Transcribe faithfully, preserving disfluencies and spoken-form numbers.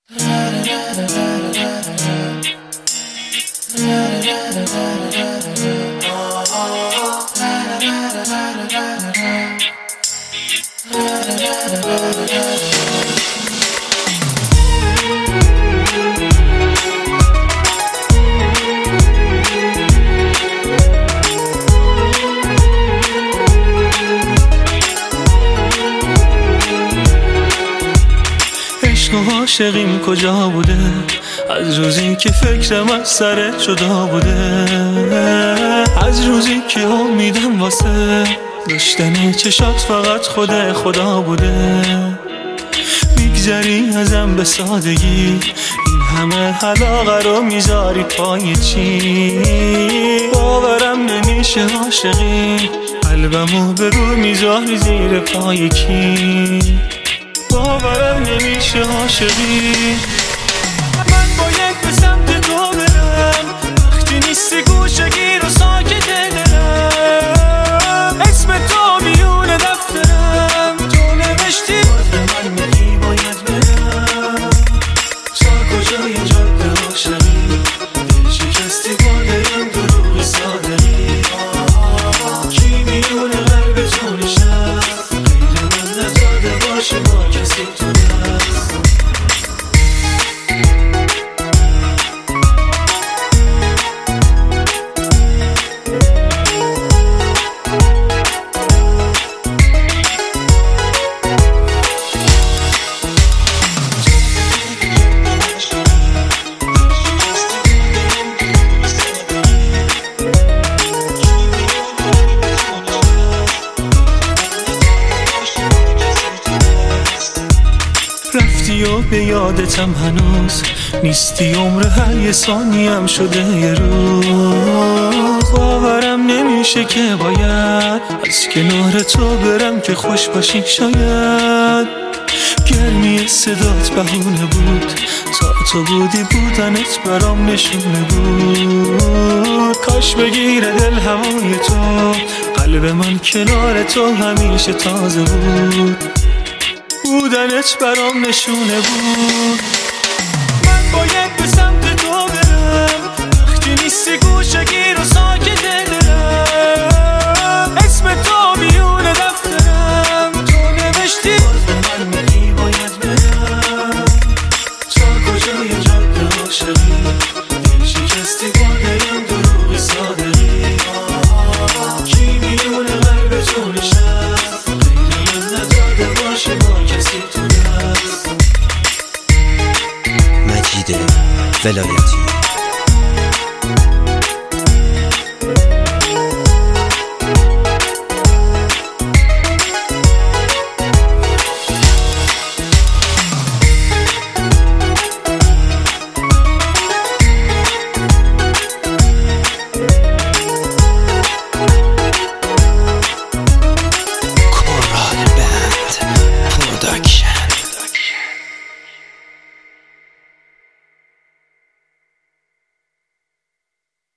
عشق و عاشقیم کجا بوده؟ از روزی که فکرم از سرت جدا بوده، از روزی که امیدم واسه داشتن چشات فقط خود خدا بوده. میگذری ازم به سادگی، این همه علاقه رو میذاری پای چی؟ باورم نمیشه عاشقی، قلبمو به رو میذاری زیر پای کی؟ باورم نمیشه عاشقی. من باید به سمت تو برم، وقتی نیستی گوشگیر و ساکت دلم، اسم تو میون دفترم، تو نوشتی باز به من میگی باید برم. تا کجای جاده عاشقی، دل شکستی با دلم دروغ صادقی. کی میون قلب تو نشست، غیر من نداده باشه با کسی تو دست. رفتی و به یادتم هنوز نیستی، عمر هر یه ثانیم شده یه روز. باورم نمیشه که باید از کنار تو برم که خوش باشی. شاید گرمی صدات بهونه بود، تا تو بودی بودنت برام نشونه بود. کاش بگیره دل هوای تو، قلب من کنار تو همیشه تازه بود. بودنت برام نشونه بود. من باید به سمت تو برم، وقتی نیستی گوشگیر و ساکت دلم، اسم تو میون دفترم، تو نوشتی باز به من میگی باید برم. تا کجای جاده عاشقی، دل شکستی با دلم دروغ صادقی. کی میون قلب تو نشست، غیر من نداده باشه با کسی تو دست. مجید ولایتی.